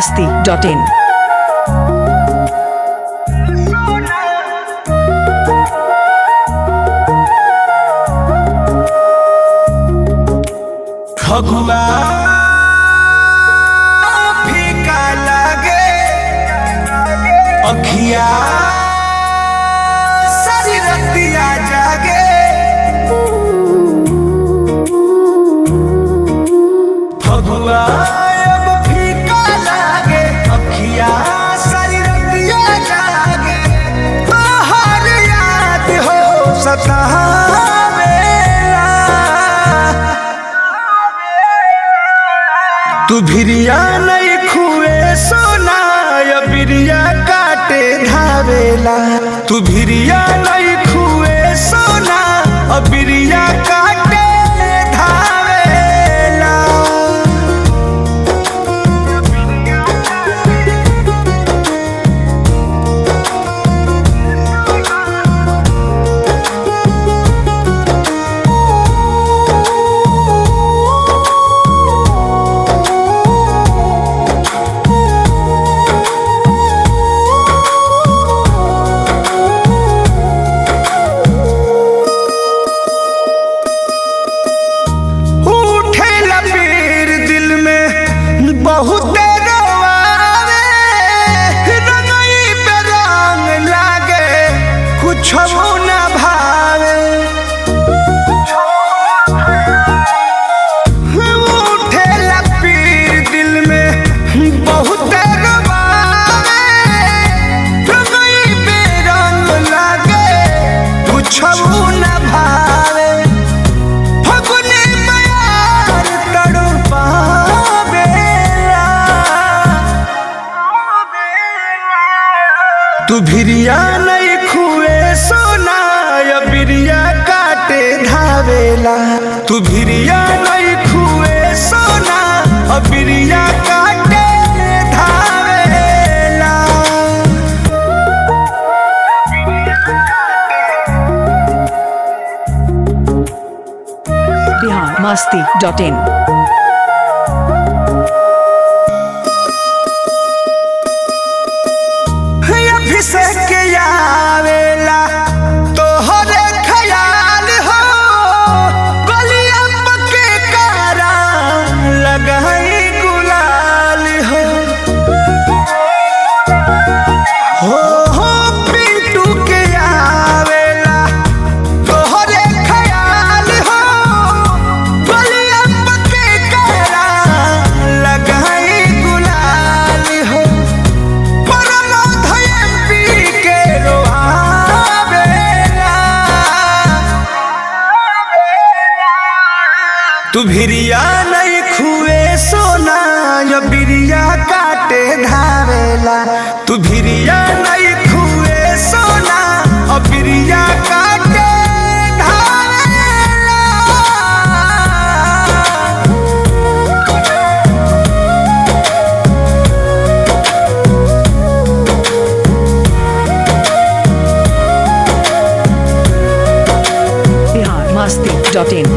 biharmasti.in Phagua फीका लागे अखिया सारी रतिया जागे फगुआ अब फीका लागे अखिया सारी रतिया जागे बाहर याद हो सतावेला तू भिरिया नहीं खुए सोना या बिरिया काटे धावेला तू भिरिया नहीं खुए सोना और बिरिया काटे धावेला बहुत रोवावे रंगई पे रंग लागे कुछ न भावे उठे लपीर दिल में बहुत रोवावे रंगई पे रंग लागे कुछ न भावे फगुनी प्यार तड़पावे तू भिरिया नहीं खुए सोना या बिरिया काटे धावेला तू भिरिया नहीं खुए सोना और बिरिया काटे धावेला biharmasti.in अभिषेक आवेला तोहरे ख्याल हो गलिया पके कारा लगाई गुलाल हो पीटू के आवेला तोहरे ख्याल हो गलिया पके कारा लगाई गुलाल हो तू भिरिया नहीं खुए सोना या बिरिया काटे धावेला तू भिरिया नहीं खुए सोना और बिरिया काटे धावेला biharmasti.in